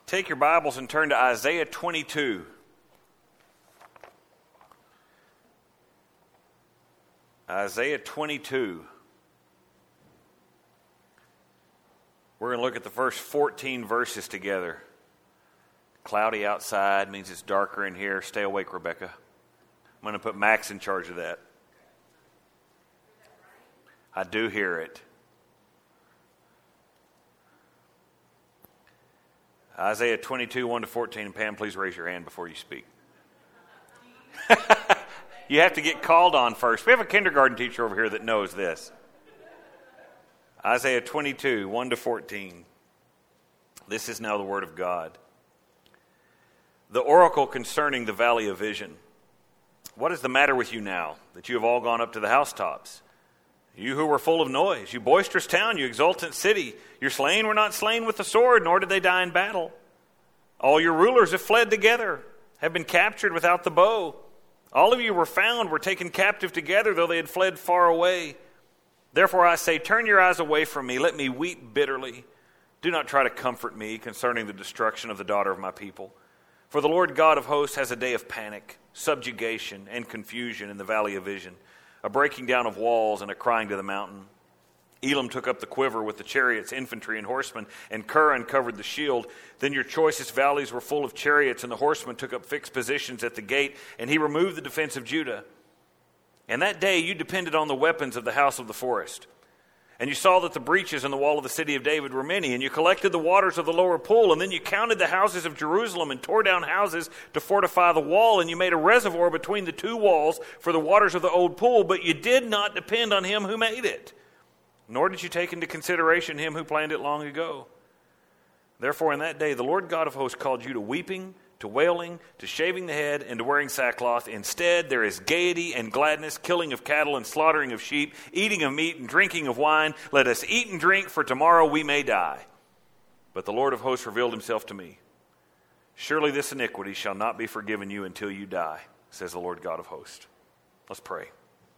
Take your Bibles and turn to Isaiah 22. Isaiah 22. We're going to look at the first 14 verses together. Cloudy outside means it's darker in here. Stay awake, Rebecca. I'm going to put Max in charge of that. I do hear it. Isaiah 22, 1-14. And Pam, please raise your hand before you speak. You have to get called on first. We have a kindergarten teacher over here that knows this. Isaiah 22, 1-14. This is now the word of God. The oracle concerning the valley of vision. What is the matter with you now, that you have all gone up to the housetops? You who were full of noise, you boisterous town, you exultant city, your slain were not slain with the sword, nor did they die in battle. All your rulers have fled together, have been captured without the bow. All of you were found, were taken captive together, though they had fled far away. Therefore I say, turn your eyes away from me, let me weep bitterly. Do not try to comfort me concerning the destruction of the daughter of my people. For the Lord God of hosts has a day of panic, subjugation, and confusion in the valley of vision. A breaking down of walls and a crying to the mountain. Elam took up the quiver with the chariots, infantry, and horsemen, and Kir uncovered the shield. Then your choicest valleys were full of chariots, and the horsemen took up fixed positions at the gate, and he removed the defense of Judah. And that day you depended on the weapons of the house of the forest. And you saw that the breaches in the wall of the city of David were many, and you collected the waters of the lower pool, and then you counted the houses of Jerusalem and tore down houses to fortify the wall, and you made a reservoir between the two walls for the waters of the old pool, but you did not depend on him who made it, nor did you take into consideration him who planned it long ago. Therefore in that day the Lord God of hosts called you to weeping, to wailing, to shaving the head, and to wearing sackcloth. Instead, there is gaiety and gladness, killing of cattle and slaughtering of sheep, eating of meat and drinking of wine. Let us eat and drink, for tomorrow we may die. But the Lord of hosts revealed himself to me. Surely this iniquity shall not be forgiven you until you die, says the Lord God of hosts. Let's pray.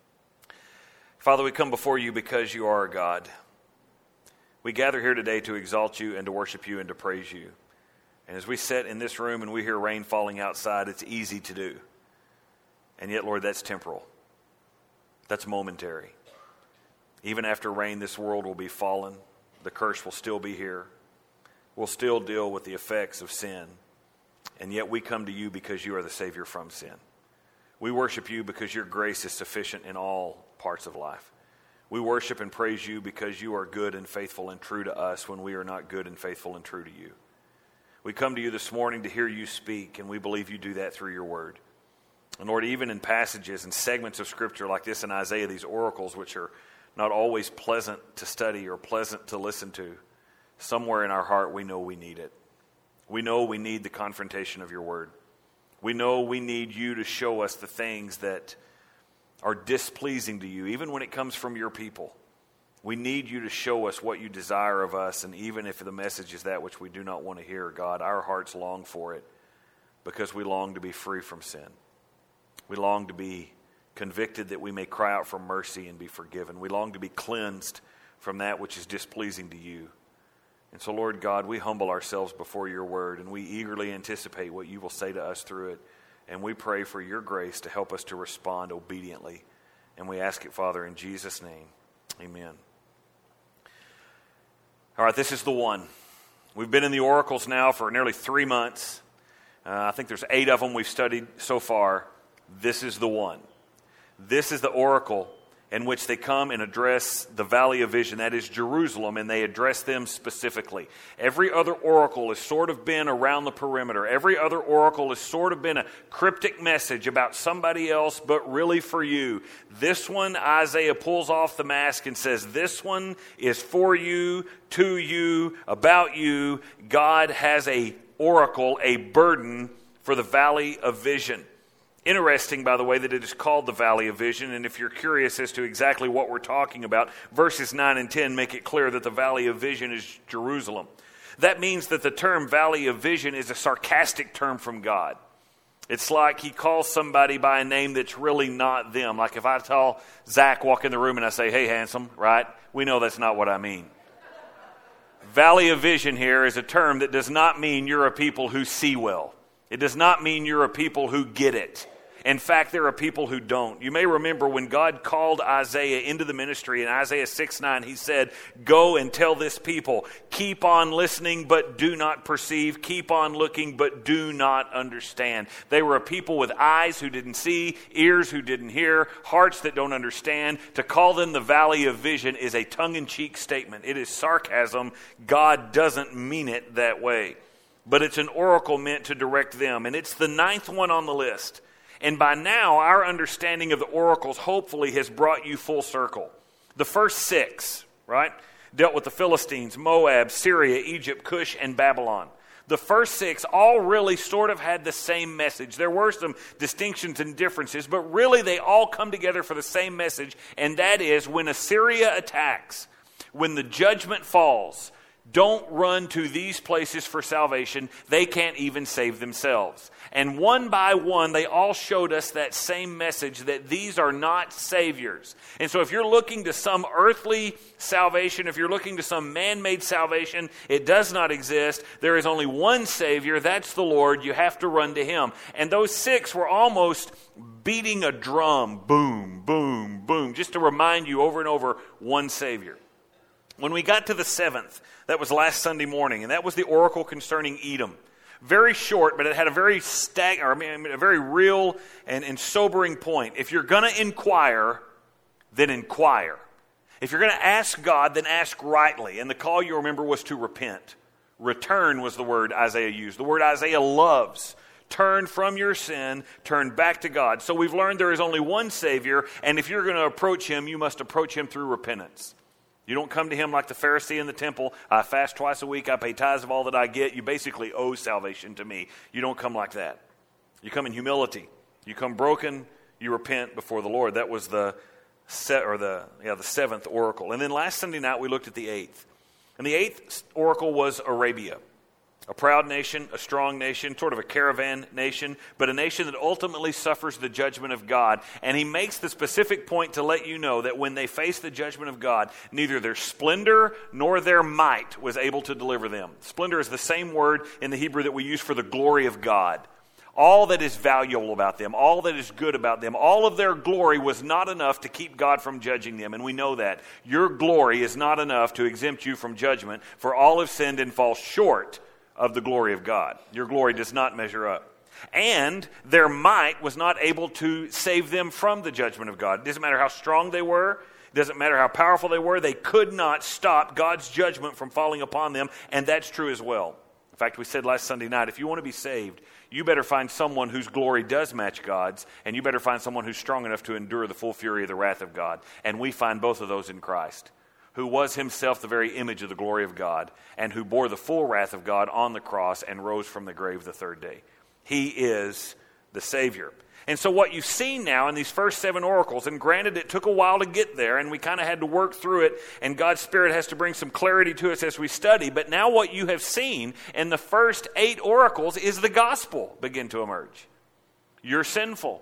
Father, we come before you because you are our God. We gather here today to exalt you and to worship you and to praise you. And as we sit in this room and we hear rain falling outside, it's easy to do. And yet, Lord, that's temporal. That's momentary. Even after rain, this world will be fallen. The curse will still be here. We'll still deal with the effects of sin. And yet we come to you because you are the Savior from sin. We worship you because your grace is sufficient in all parts of life. We worship and praise you because you are good and faithful and true to us when we are not good and faithful and true to you. We come to you this morning to hear you speak, and we believe you do that through your word. And Lord, even in passages and segments of Scripture like this in Isaiah, these oracles which are not always pleasant to study or pleasant to listen to, somewhere in our heart we know we need it. We know we need the confrontation of your word. We know we need you to show us the things that are displeasing to you, even when it comes from your people. We need you to show us what you desire of us, and even if the message is that which we do not want to hear, God, our hearts long for it because we long to be free from sin. We long to be convicted that we may cry out for mercy and be forgiven. We long to be cleansed from that which is displeasing to you. And so, Lord God, we humble ourselves before your word, and we eagerly anticipate what you will say to us through it. And we pray for your grace to help us to respond obediently. And we ask it, Father, in Jesus' name. Amen. All right, this is the one. We've been in the oracles now for nearly 3 months. I think there's 8 of them we've studied so far. This is the one. This is the oracle in which they come and address the valley of vision, that is Jerusalem, and they address them specifically. Every other oracle has sort of been around the perimeter. Every other oracle has sort of been a cryptic message about somebody else, but really for you. This one, Isaiah pulls off the mask and says, this one is for you, to you, about you. God has a oracle, a burden for the valley of vision. Interesting, by the way, that it is called the Valley of Vision, and if you're curious as to exactly what we're talking about, verses 9 and 10 make it clear that the Valley of Vision is Jerusalem. That means that the term Valley of Vision is a sarcastic term from God. It's like he calls somebody by a name that's really not them. Like if I tell Zach, walk in the room and I say, hey, handsome, right? We know that's not what I mean. Valley of vision here is a term that does not mean you're a people who see well. It does not mean you're a people who get it. In fact, there are people who don't. You may remember when God called Isaiah into the ministry in Isaiah 6:9, he said, "Go and tell this people, keep on listening but do not perceive, keep on looking but do not understand." They were a people with eyes who didn't see, ears who didn't hear, hearts that don't understand. To call them the valley of vision is a tongue-in-cheek statement. It is sarcasm. God doesn't mean it that way. But it's an oracle meant to direct them, and it's the 9th one on the list. And by now, our understanding of the oracles hopefully has brought you full circle. The first 6, right, dealt with the Philistines, Moab, Syria, Egypt, Cush, and Babylon. The first 6 all really sort of had the same message. There were some distinctions and differences, but really they all come together for the same message, and that is when Assyria attacks, when the judgment falls, don't run to these places for salvation. They can't even save themselves. And one by one, they all showed us that same message, that these are not saviors. And so if you're looking to some earthly salvation, if you're looking to some man-made salvation, it does not exist. There is only one Savior. That's the Lord. You have to run to Him. And those 6 were almost beating a drum. Boom, boom, boom. Just to remind you over and over, one Savior. When we got to the 7th, that was last Sunday morning, and that was the oracle concerning Edom. Very short, but it had a very a very real and sobering point. If you're going to inquire, then inquire. If you're going to ask God, then ask rightly. And the call, you remember, was to repent. Return was the word Isaiah used. The word Isaiah loves. Turn from your sin, turn back to God. So we've learned there is only one Savior, and if you're going to approach Him, you must approach Him through repentance. You don't come to Him like the Pharisee in the temple. I fast twice a week. I pay tithes of all that I get. You basically owe salvation to me. You don't come like that. You come in humility. You come broken. You repent before the Lord. That was the 7th oracle. And then last Sunday night we looked at the 8th. And the 8th oracle was Arabia. A proud nation, a strong nation, sort of a caravan nation, but a nation that ultimately suffers the judgment of God. And he makes the specific point to let you know that when they face the judgment of God, neither their splendor nor their might was able to deliver them. Splendor is the same word in the Hebrew that we use for the glory of God. All that is valuable about them, all that is good about them, all of their glory was not enough to keep God from judging them, and we know that. Your glory is not enough to exempt you from judgment, for all have sinned and fall short of the glory of God. Your glory does not measure up. And their might was not able to save them from the judgment of God. It doesn't matter how strong they were. It doesn't matter how powerful they were. They could not stop God's judgment from falling upon them, and that's true as well. In fact, we said last Sunday night, if you want to be saved, you better find someone whose glory does match God's, and you better find someone who's strong enough to endure the full fury of the wrath of God. And we find both of those in Christ, who was himself the very image of the glory of God, and who bore the full wrath of God on the cross and rose from the grave the 3rd day. He is the Savior. And so what you've seen now in these first 7 oracles, and granted it took a while to get there, and we kind of had to work through it, and God's Spirit has to bring some clarity to us as we study, but now what you have seen in the first 8 oracles is the gospel begin to emerge. You're sinful.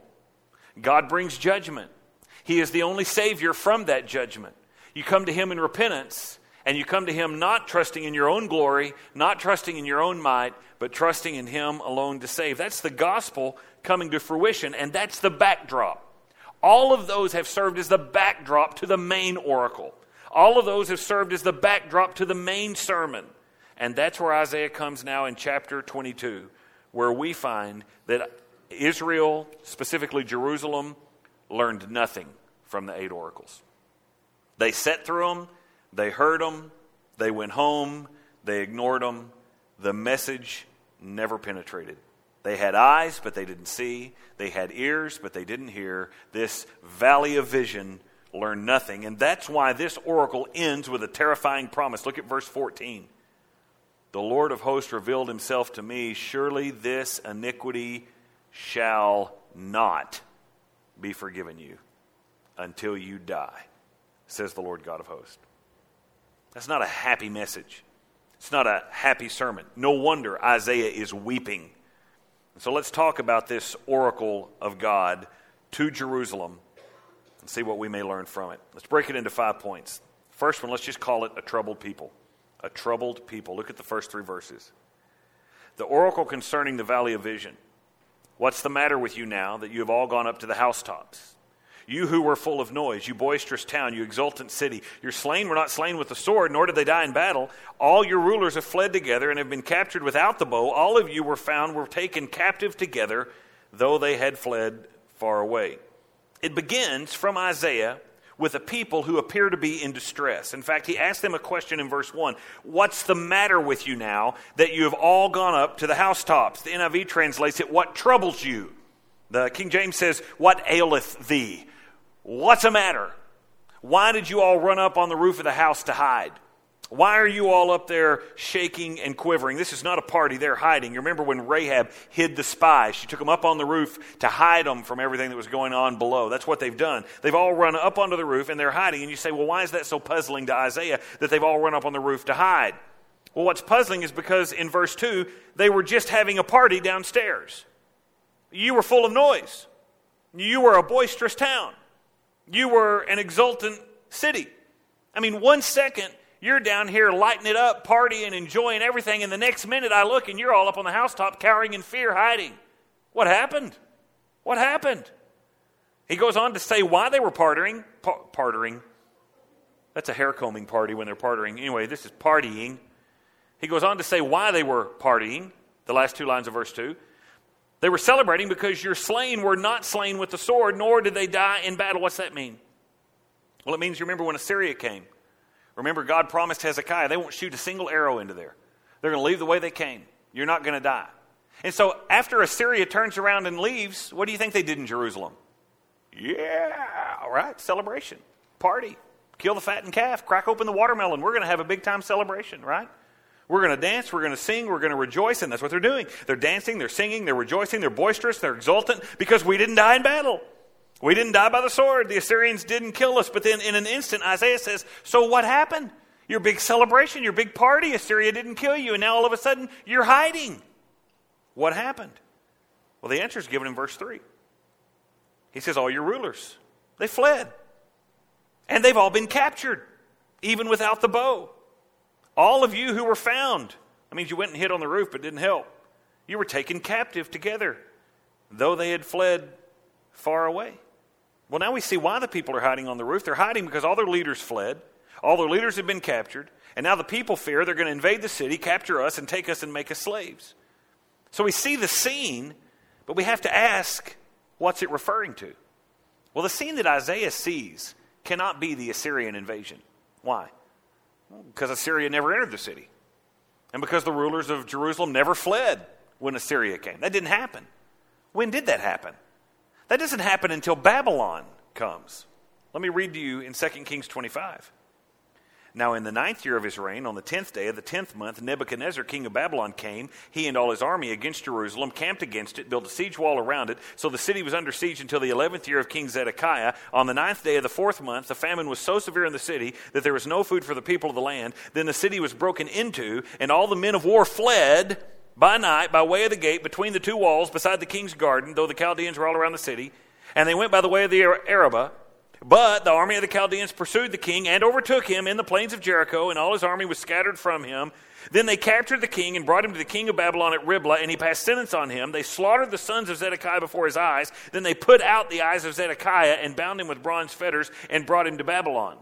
God brings judgment. He is the only Savior from that judgment. You come to Him in repentance, and you come to Him not trusting in your own glory, not trusting in your own might, but trusting in Him alone to save. That's the gospel coming to fruition, and that's the backdrop. All of those have served as the backdrop to the main oracle. All of those have served as the backdrop to the main sermon. And that's where Isaiah comes now in chapter 22, where we find that Israel, specifically Jerusalem, learned nothing from the 8 oracles. They sat through them, they heard them, they went home, they ignored them. The message never penetrated. They had eyes, but they didn't see. They had ears, but they didn't hear. This valley of vision learned nothing. And that's why this oracle ends with a terrifying promise. Look at verse 14. The Lord of hosts revealed Himself to me. Surely this iniquity shall not be forgiven you until you die, says the Lord God of hosts. That's not a happy message. It's not a happy sermon. No wonder Isaiah is weeping. And so let's talk about this oracle of God to Jerusalem and see what we may learn from it. Let's break it into 5 points. First one, let's just call it a troubled people. a troubled people. Look at the first 3 verses. The oracle concerning the valley of vision. What's the matter with you now that you have all gone up to the housetops? You who were full of noise, you boisterous town, you exultant city. Your slain were not slain with the sword, nor did they die in battle. All your rulers have fled together and have been captured without the bow. All of you were taken captive together, though they had fled far away. It begins from Isaiah with a people who appear to be in distress. In fact, he asked them a question in verse 1. What's the matter with you now that you have all gone up to the housetops? The NIV translates it, what troubles you? The King James says, what aileth thee? What's the matter? Why did you all run up on the roof of the house to hide? Why are you all up there shaking and quivering? This is not a party. They're hiding. You remember when Rahab hid the spies? She took them up on the roof to hide them from everything that was going on below. That's what they've done. They've all run up onto the roof and they're hiding. And you say, well, why is that so puzzling to Isaiah that they've all run up on the roof to hide? Well, what's puzzling is because in verse 2, they were just having a party downstairs. You were full of noise. You were a boisterous town. You were an exultant city. I mean, 1 second, you're down here lighting it up, partying, enjoying everything, and the next minute I look and you're all up on the housetop, cowering in fear, hiding. What happened? What happened? He goes on to say why they were partying. Partying. That's a hair combing party when they're partying. Anyway, this is partying. He goes on to say why they were partying, the last 2 lines of verse 2. They were celebrating because your slain were not slain with the sword, nor did they die in battle. What's that mean? Well, it means you remember when Assyria came. Remember, God promised Hezekiah they won't shoot a single arrow into there. They're going to leave the way they came. You're not going to die. And so after Assyria turns around and leaves, what do you think they did in Jerusalem? Yeah, all right, celebration, party, kill the fattened calf, crack open the watermelon. We're going to have a big time celebration, right? We're going to dance, we're going to sing, we're going to rejoice, and that's what they're doing. They're dancing, they're singing, they're rejoicing, they're boisterous, they're exultant, because we didn't die in battle. We didn't die by the sword. The Assyrians didn't kill us. But then in an instant, Isaiah says, so what happened? Your big celebration, your big party, Assyria didn't kill you, and now all of a sudden, you're hiding. What happened? Well, the answer is given in verse 3. He says, all your rulers, they fled. And they've all been captured, even without the bow. All of you who were found, that means you went and hid on the roof but didn't help. You were taken captive together, though they had fled far away. Well, now we see why the people are hiding on the roof. They're hiding because all their leaders fled. All their leaders have been captured. And now the people fear they're going to invade the city, capture us, and take us and make us slaves. So we see the scene, but we have to ask, what's it referring to? Well, the scene that Isaiah sees cannot be the Assyrian invasion. Why? Because Assyria never entered the city. And because the rulers of Jerusalem never fled when Assyria came. That didn't happen. When did that happen? That doesn't happen until Babylon comes. Let me read to you in 2 Kings 25. Now in the 9th year of his reign, on the 10th day of the 10th month, Nebuchadnezzar, king of Babylon, came, he and all his army, against Jerusalem, camped against it, built a siege wall around it. So the city was under siege until the 11th year of King Zedekiah. On the 9th day of the 4th month, the famine was so severe in the city that there was no food for the people of the land. Then the city was broken into, and all the men of war fled by night by way of the gate between the 2 walls beside the king's garden, though the Chaldeans were all around the city. And they went by the way of the Arabah. But the army of the Chaldeans pursued the king and overtook him in the plains of Jericho, and all his army was scattered from him. Then they captured the king and brought him to the king of Babylon at Riblah, and he passed sentence on him. They slaughtered the sons of Zedekiah before his eyes. Then they put out the eyes of Zedekiah and bound him with bronze fetters and brought him to Babylon.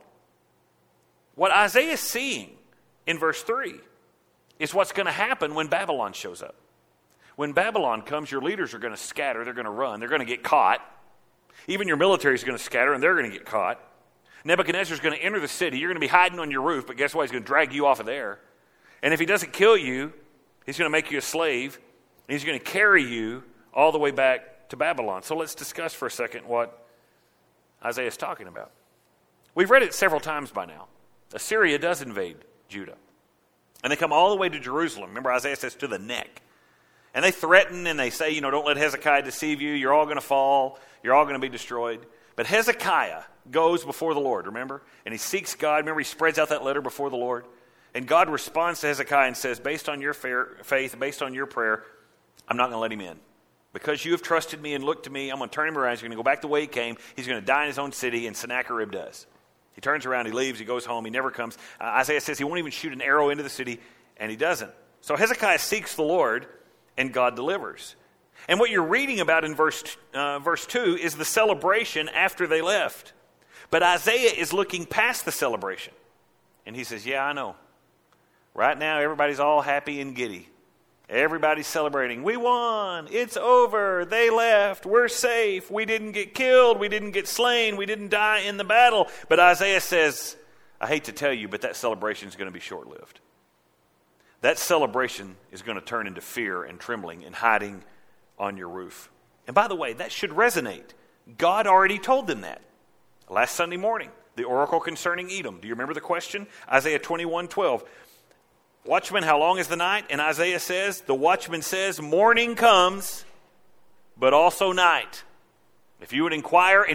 What Isaiah is seeing in verse 3 is what's going to happen when Babylon shows up. When Babylon comes, your leaders are going to scatter. They're going to run. They're going to get caught. Even your military is going to scatter, and they're going to get caught. Nebuchadnezzar is going to enter the city. You're going to be hiding on your roof, but guess what? He's going to drag you off of there. And if he doesn't kill you, he's going to make you a slave. And he's going to carry you all the way back to Babylon. So let's discuss for a second what Isaiah is talking about. We've read it several times by now. Assyria does invade Judah. And they come all the way to Jerusalem. Remember, Isaiah says to the neck. And they threaten and they say, don't let Hezekiah deceive you. You're all going to fall. You're all going to be destroyed. But Hezekiah goes before the Lord, remember? And he seeks God. Remember, he spreads out that letter before the Lord. And God responds to Hezekiah and says, based on your faith, based on your prayer, I'm not going to let him in. Because you have trusted me and looked to me, I'm going to turn him around. He's going to go back the way he came. He's going to die in his own city, and Sennacherib does. He turns around, he leaves, he goes home, he never comes. Isaiah says he won't even shoot an arrow into the city, and he doesn't. So Hezekiah seeks the Lord, and God delivers. And what you're reading about in verse 2 is the celebration after they left. But Isaiah is looking past the celebration. And he says, yeah, I know. Right now, everybody's all happy and giddy. Everybody's celebrating. We won. It's over. They left. We're safe. We didn't get killed. We didn't get slain. We didn't die in the battle. But Isaiah says, I hate to tell you, but that celebration is going to be short-lived. That celebration is going to turn into fear and trembling and hiding on your roof. And by the way, that should resonate. God already told them that. Last Sunday morning, the oracle concerning Edom. Do you remember the question? Isaiah 21:12. Watchman, how long is the night? And Isaiah says, the watchman says, morning comes, but also night. If you would inquire,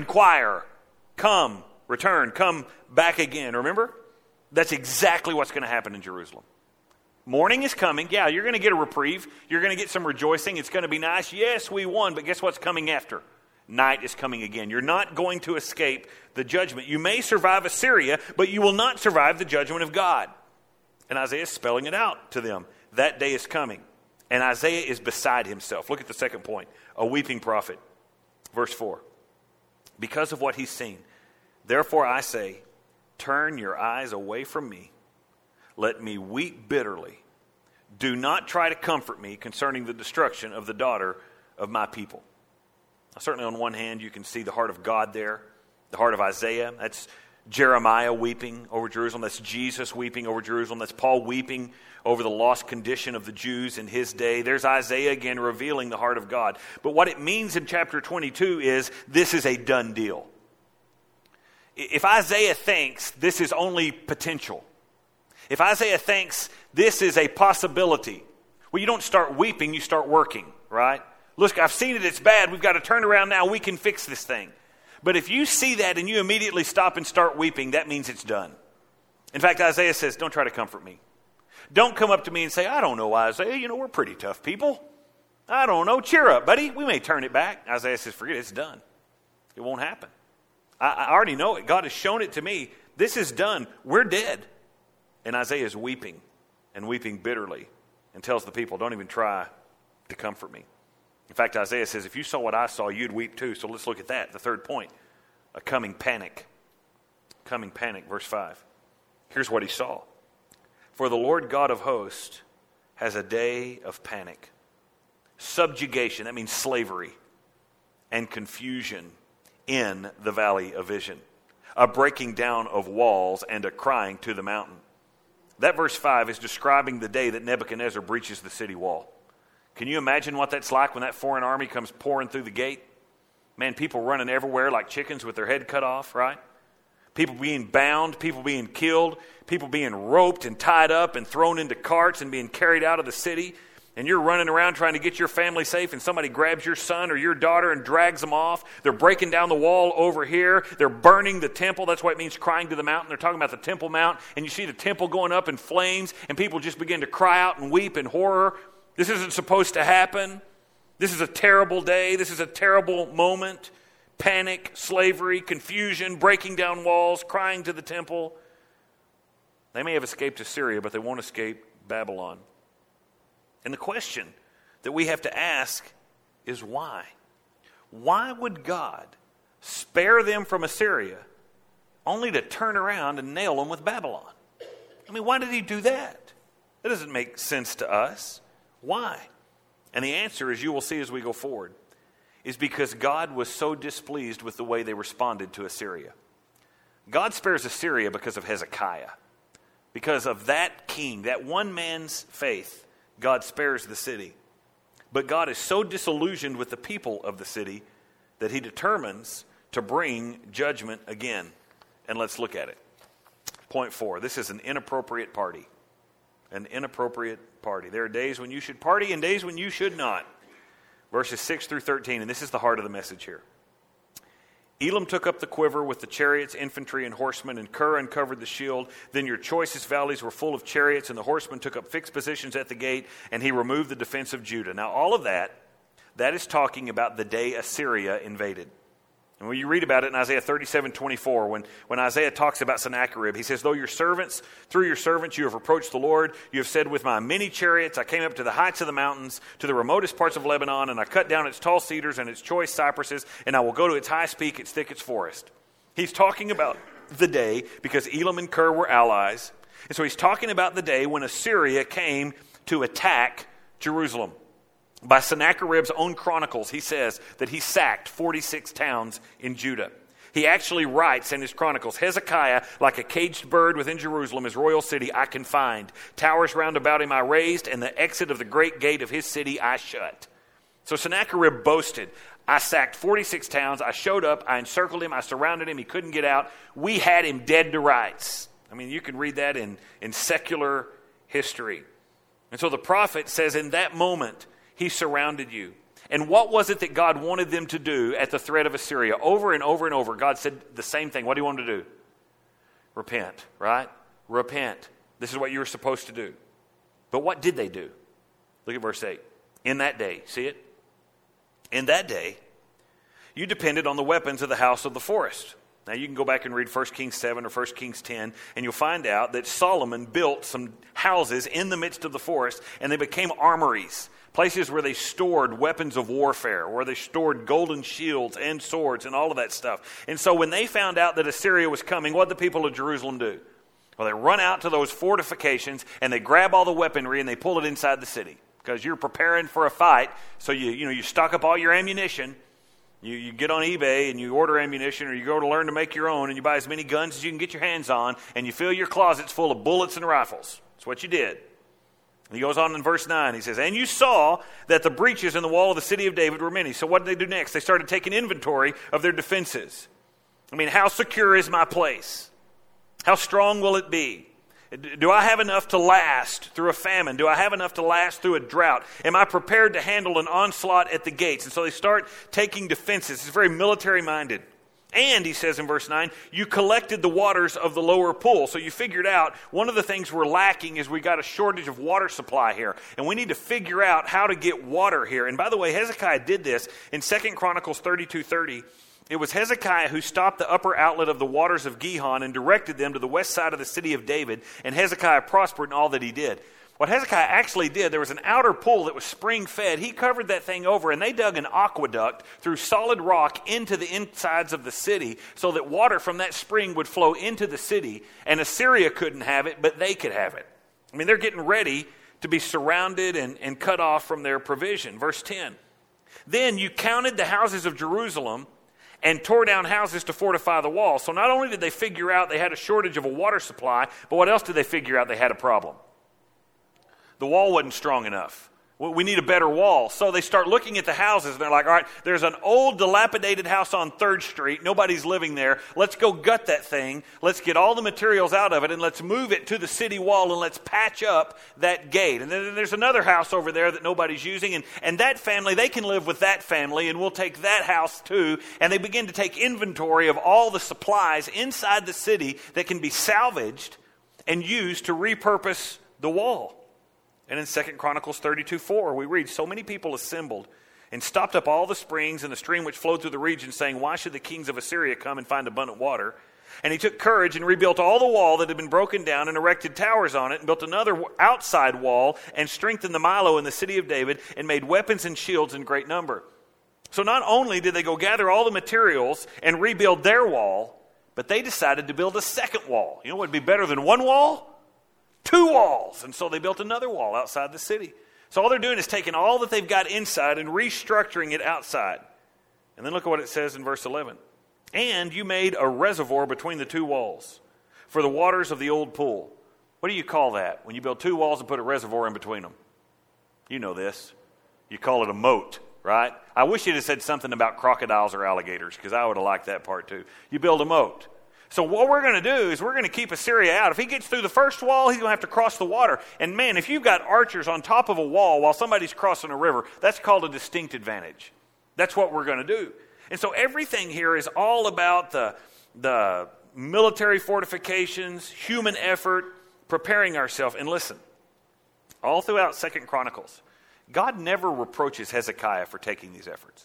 come, return, come back again. Remember? That's exactly what's going to happen in Jerusalem. Morning is coming. Yeah, you're going to get a reprieve. You're going to get some rejoicing. It's going to be nice. Yes, we won, but guess what's coming after? Night is coming again. You're not going to escape the judgment. You may survive Assyria, but you will not survive the judgment of God. And Isaiah is spelling it out to them. That day is coming. And Isaiah is beside himself. Look at the second point. A weeping prophet. Verse 4. Because of what he's seen, therefore I say, turn your eyes away from me. Let me weep bitterly. Do not try to comfort me concerning the destruction of the daughter of my people. Now, certainly on one hand, you can see the heart of God there. The heart of Isaiah. That's Jeremiah weeping over Jerusalem. That's Jesus weeping over Jerusalem. That's Paul weeping over the lost condition of the Jews in his day. There's Isaiah again revealing the heart of God. But what it means in chapter 22 is this is a done deal. If Isaiah thinks this is only potential, if Isaiah thinks this is a possibility, well, you don't start weeping, you start working, right? Look, I've seen it, it's bad, we've got to turn around now, we can fix this thing. But if you see that and you immediately stop and start weeping, that means it's done. In fact, Isaiah says, don't try to comfort me. Don't come up to me and say, I don't know, Isaiah, we're pretty tough people. I don't know, cheer up, buddy, we may turn it back. Isaiah says, forget it, it's done. It won't happen. I already know it. God has shown it to me. This is done. We're dead. And Isaiah is weeping and weeping bitterly and tells the people, don't even try to comfort me. In fact, Isaiah says, if you saw what I saw, you'd weep too. So let's look at that. The third point, a coming panic. Coming panic, verse 5. Here's what he saw. For the Lord God of hosts has a day of panic. Subjugation, that means slavery, and confusion in the valley of vision. A breaking down of walls and a crying to the mountain. That verse 5 is describing the day that Nebuchadnezzar breaches the city wall. Can you imagine what that's like when that foreign army comes pouring through the gate? Man, people running everywhere like chickens with their head cut off, right? People being bound, people being killed, people being roped and tied up and thrown into carts and being carried out of the city. And you're running around trying to get your family safe, and somebody grabs your son or your daughter and drags them off. They're breaking down the wall over here. They're burning the temple. That's why it means crying to the mountain. They're talking about the Temple Mount, and you see the temple going up in flames, and people just begin to cry out and weep in horror. This isn't supposed to happen. This is a terrible day. This is a terrible moment. Panic, slavery, confusion, breaking down walls, crying to the temple. They may have escaped Assyria, but they won't escape Babylon. And the question that we have to ask is why? Why would God spare them from Assyria only to turn around and nail them with Babylon? I mean, why did he do that? That doesn't make sense to us. Why? And the answer, as you will see as we go forward, is because God was so displeased with the way they responded to Assyria. God spares Assyria because of Hezekiah. Because of that king, that one man's faith, God spares the city. But God is so disillusioned with the people of the city that he determines to bring judgment again. And let's look at it. Point 4, this is an inappropriate party. An inappropriate party. There are days when you should party and days when you should not. Verses 6 through 13, and this is the heart of the message here. Elam took up the quiver with the chariots, infantry, and horsemen, and Kir uncovered the shield. Then your choicest valleys were full of chariots, and the horsemen took up fixed positions at the gate, and he removed the defense of Judah. Now, all of that is talking about the day Assyria invaded. And when you read about it in Isaiah 37:24, when Isaiah talks about Sennacherib, he says, through your servants you have reproached the Lord. You have said, with my many chariots I came up to the heights of the mountains, to the remotest parts of Lebanon, and I cut down its tall cedars and its choice cypresses, and I will go to its highest peak, its thickest forest. He's talking about the day, because Elam and Kir were allies. And so he's talking about the day when Assyria came to attack Jerusalem. By Sennacherib's own chronicles, he says that he sacked 46 towns in Judah. He actually writes in his chronicles, Hezekiah, like a caged bird within Jerusalem, his royal city, I confined. Towers round about him I raised, and the exit of the great gate of his city I shut. So Sennacherib boasted, I sacked 46 towns, I showed up, I encircled him, I surrounded him, he couldn't get out. We had him dead to rights. I mean, you can read that in secular history. And so the prophet says, in that moment, he surrounded you. And what was it that God wanted them to do at the threat of Assyria? Over and over and over, God said the same thing. What do you want them to do? Repent, right? Repent. This is what you were supposed to do. But what did they do? Look at verse 8. In that day, see it? In that day, you depended on the weapons of the house of the forest. Now you can go back and read 1 Kings 7 or 1 Kings 10, and you'll find out that Solomon built some houses in the midst of the forest, and they became armories. Places where they stored weapons of warfare, where they stored golden shields and swords and all of that stuff. And so when they found out that Assyria was coming, what did the people of Jerusalem do? Well, they run out to those fortifications and they grab all the weaponry and they pull it inside the city. Because you're preparing for a fight, so you stock up all your ammunition. You get on eBay and you order ammunition, or you go to learn to make your own and you buy as many guns as you can get your hands on, and you fill your closets full of bullets and rifles. That's what you did. He goes on in verse 9. He says, and you saw that the breaches in the wall of the city of David were many. So what did they do next? They started taking inventory of their defenses. I mean, how secure is my place? How strong will it be? Do I have enough to last through a famine? Do I have enough to last through a drought? Am I prepared to handle an onslaught at the gates? And so they start taking defenses. It's very military-minded. And, he says in verse 9, you collected the waters of the lower pool. So you figured out one of the things we're lacking is we got a shortage of water supply here. And we need to figure out how to get water here. And by the way, Hezekiah did this in 2 Chronicles 32:30. It was Hezekiah who stopped the upper outlet of the waters of Gihon and directed them to the west side of the city of David. And Hezekiah prospered in all that he did. What Hezekiah actually did, there was an outer pool that was spring-fed. He covered that thing over, and they dug an aqueduct through solid rock into the insides of the city so that water from that spring would flow into the city, and Assyria couldn't have it, but they could have it. I mean, they're getting ready to be surrounded and cut off from their provision. Verse 10, then you counted the houses of Jerusalem and tore down houses to fortify the wall. So not only did they figure out they had a shortage of a water supply, but what else did they figure out? They had a problem. The wall wasn't strong enough. We need a better wall. So they start looking at the houses, and they're like, all right, there's an old dilapidated house on 3rd Street. Nobody's living there. Let's go gut that thing. Let's get all the materials out of it, and let's move it to the city wall, and let's patch up that gate. And then there's another house over there that nobody's using, and that family, they can live with that family, and we'll take that house too. And they begin to take inventory of all the supplies inside the city that can be salvaged and used to repurpose the wall. And in 2 Chronicles 32:4, we read, so many people assembled and stopped up all the springs and the stream which flowed through the region, saying, why should the kings of Assyria come and find abundant water? And he took courage and rebuilt all the wall that had been broken down and erected towers on it and built another outside wall and strengthened the Milo in the city of David and made weapons and shields in great number. So not only did they go gather all the materials and rebuild their wall, but they decided to build a second wall. You know what would be better than one wall? 2 walls. And so they built another wall outside the city. So all they're doing is taking all that they've got inside and restructuring it outside. And then look at what it says in verse 11. And you made a reservoir between the 2 walls for the waters of the old pool. What do you call that? When you build 2 walls and put a reservoir in between them. You know this. You call it a moat, right? I wish you'd have said something about crocodiles or alligators, because I would have liked that part too. You build a moat. So what we're going to do is we're going to keep Assyria out. If he gets through the first wall, he's going to have to cross the water. And man, if you've got archers on top of a wall while somebody's crossing a river, that's called a distinct advantage. That's what we're going to do. And so everything here is all about the military fortifications, human effort, preparing ourselves. And listen, all throughout 2 Chronicles, God never reproaches Hezekiah for taking these efforts.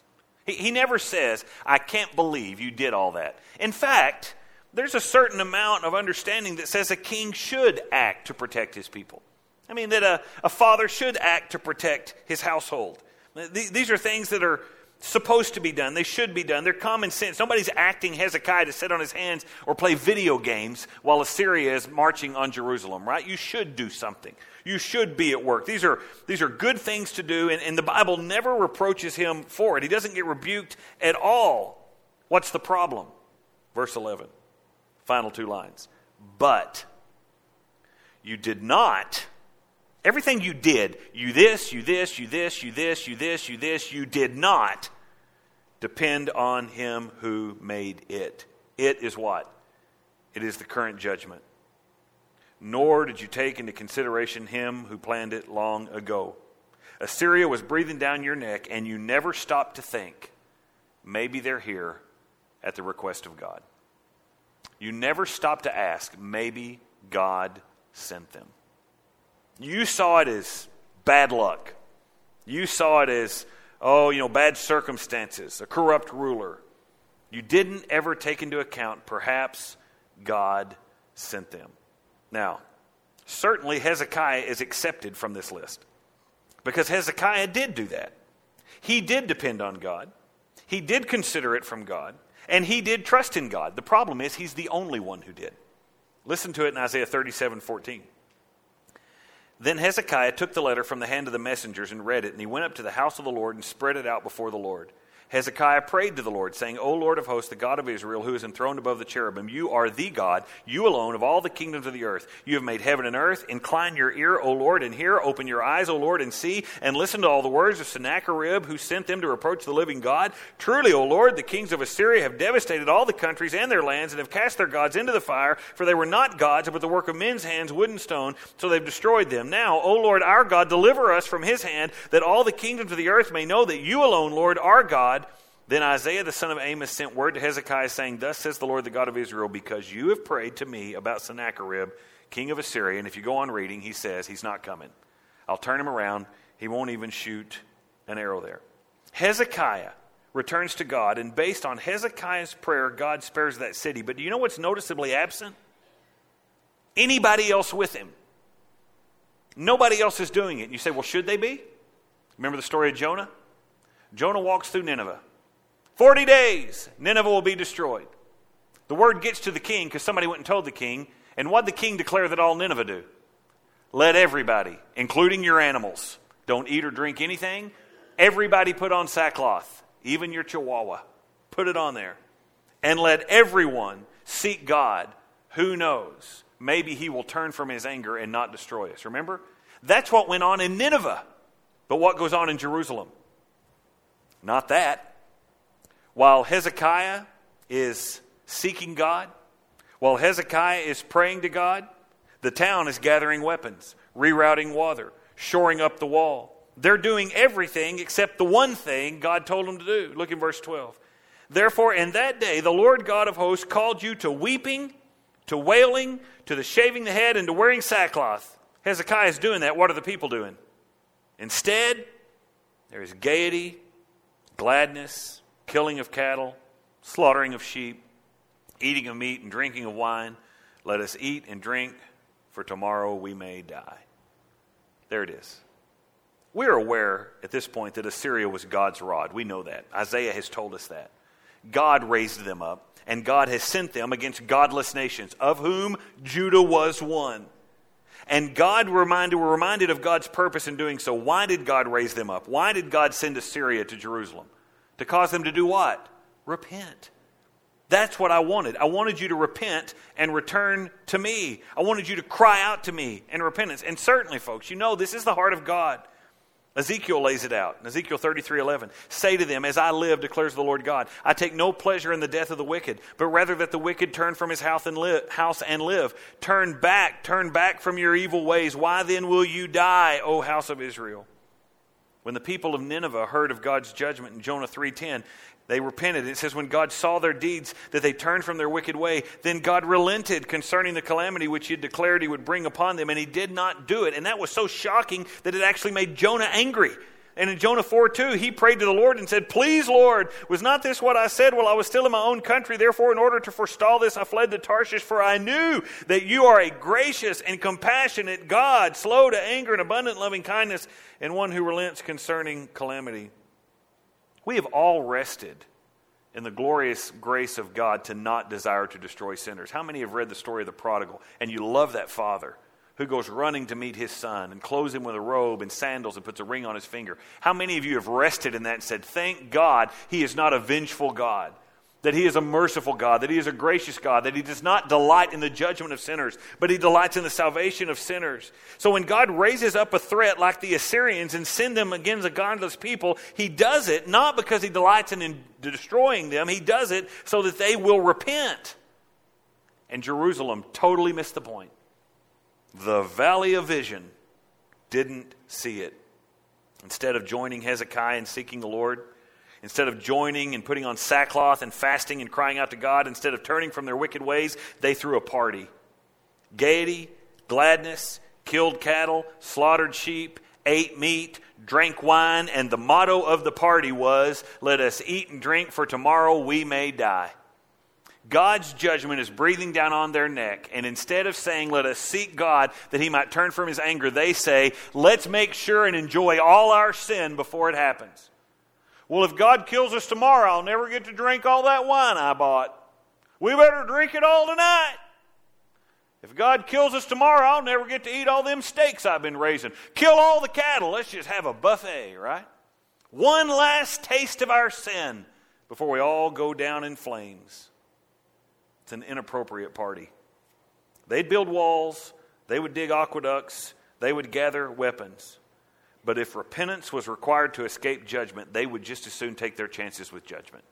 He never says, I can't believe you did all that. In fact, there's a certain amount of understanding that says a king should act to protect his people. I mean, that a father should act to protect his household. These are things that are supposed to be done. They should be done. They're common sense. Nobody's acting Hezekiah to sit on his hands or play video games while Assyria is marching on Jerusalem, right? You should do something. You should be at work. These are good things to do, and the Bible never reproaches him for it. He doesn't get rebuked at all. What's the problem? Verse 11, final two lines. But you did not. Everything you did, you this, you this, you this, you this, you this, you this, you did not depend on him who made it. It is what? It is the current judgment. Nor did you take into consideration him who planned it long ago. Assyria was breathing down your neck, and you never stopped to think, maybe they're here at the request of God. You never stopped to ask, maybe God sent them. You saw it as bad luck. You saw it as, bad circumstances, a corrupt ruler. You didn't ever take into account, perhaps God sent them. Now, certainly Hezekiah is accepted from this list, because Hezekiah did do that. He did depend on God. He did consider it from God, and he did trust in God. The problem is he's the only one who did. Listen to it in Isaiah 37:14. Then Hezekiah took the letter from the hand of the messengers and read it, and he went up to the house of the Lord and spread it out before the Lord. Hezekiah prayed to the Lord, saying, O Lord of hosts, the God of Israel, who is enthroned above the cherubim, you are the God, you alone, of all the kingdoms of the earth. You have made heaven and earth. Incline your ear, O Lord, and hear. Open your eyes, O Lord, and see, and listen to all the words of Sennacherib, who sent them to reproach the living God. Truly, O Lord, the kings of Assyria have devastated all the countries and their lands, and have cast their gods into the fire, for they were not gods, but the work of men's hands, wood and stone, so they've destroyed them. Now, O Lord, our God, deliver us from his hand, that all the kingdoms of the earth may know that you alone, Lord, are God. Then Isaiah the son of Amos sent word to Hezekiah, saying, Thus says the Lord, the God of Israel, because you have prayed to me about Sennacherib, king of Assyria. And if you go on reading, he says, he's not coming. I'll turn him around. He won't even shoot an arrow there. Hezekiah returns to God, and based on Hezekiah's prayer, God spares that city. But do you know what's noticeably absent? Anybody else with him. Nobody else is doing it. And you say, well, should they be? Remember the story of Jonah? Jonah walks through Nineveh. 40 days, Nineveh will be destroyed. The word gets to the king because somebody went and told the king. And what did the king declare that all Nineveh do? Let everybody, including your animals, don't eat or drink anything. Everybody put on sackcloth, even your chihuahua. Put it on there. And let everyone seek God. Who knows? Maybe he will turn from his anger and not destroy us. Remember? That's what went on in Nineveh. But what goes on in Jerusalem? Not that. While Hezekiah is seeking God, while Hezekiah is praying to God, the town is gathering weapons, rerouting water, shoring up the wall. They're doing everything except the one thing God told them to do. Look in verse 12. Therefore, in that day, the Lord God of hosts called you to weeping, to wailing, to the shaving the head, and to wearing sackcloth. Hezekiah is doing that. What are the people doing? Instead, there is gaiety, gladness, killing of cattle, slaughtering of sheep, eating of meat and drinking of wine. Let us eat and drink, for tomorrow we may die. There it is. We are aware at this point that Assyria was God's rod. We know that. Isaiah has told us that. God raised them up, and God has sent them against godless nations, of whom Judah was one. And we're reminded of God's purpose in doing so. Why did God raise them up? Why did God send Assyria to Jerusalem? To cause them to do what? Repent. That's what I wanted. I wanted you to repent and return to me. I wanted you to cry out to me in repentance. And certainly, folks, you know this is the heart of God. Ezekiel lays it out. In Ezekiel 33:11, say to them, as I live, declares the Lord God, I take no pleasure in the death of the wicked, but rather that the wicked turn from his house and live. Turn back from your evil ways. Why then will you die, O house of Israel? When the people of Nineveh heard of God's judgment in Jonah 3:10, they repented. It says when God saw their deeds, that they turned from their wicked way, then God relented concerning the calamity which he had declared he would bring upon them, and he did not do it. And that was so shocking that it actually made Jonah angry. And in Jonah 4:2, he prayed to the Lord and said, "Please, Lord, was not this what I said while I was still in my own country? Therefore, in order to forestall this, I fled to Tarshish, for I knew that you are a gracious and compassionate God, slow to anger and abundant loving kindness, and one who relents concerning calamity." We have all rested in the glorious grace of God to not desire to destroy sinners. How many have read the story of the prodigal, and you love that father who goes running to meet his son and clothes him with a robe and sandals and puts a ring on his finger? How many of you have rested in that and said, thank God he is not a vengeful God, that he is a merciful God, that he is a gracious God, that he does not delight in the judgment of sinners, but he delights in the salvation of sinners. So when God raises up a threat like the Assyrians and send them against a godless people, he does it not because he delights in destroying them. He does it so that they will repent. And Jerusalem totally missed the point. The Valley of Vision didn't see it. Instead of joining Hezekiah and seeking the Lord, instead of joining and putting on sackcloth and fasting and crying out to God, instead of turning from their wicked ways, they threw a party. Gaiety, gladness, killed cattle, slaughtered sheep, ate meat, drank wine, and the motto of the party was, "Let us eat and drink, for tomorrow we may die." God's judgment is breathing down on their neck, and instead of saying, let us seek God that he might turn from his anger, they say, let's make sure and enjoy all our sin before it happens. Well, if God kills us tomorrow, I'll never get to drink all that wine I bought. We better drink it all tonight. If God kills us tomorrow, I'll never get to eat all them steaks I've been raising. Kill all the cattle. Let's just have a buffet, right? One last taste of our sin before we all go down in flames. It's an inappropriate party. They'd build walls. They would dig aqueducts. They would gather weapons. But if repentance was required to escape judgment, they would just as soon take their chances with judgment.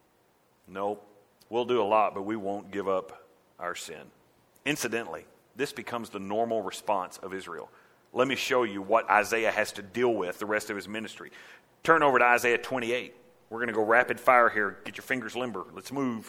Nope. We'll do a lot, but we won't give up our sin. Incidentally, this becomes the normal response of Israel. Let me show you what Isaiah has to deal with the rest of his ministry. Turn over to Isaiah 28. We're going to go rapid fire here. Get your fingers limber. Let's move.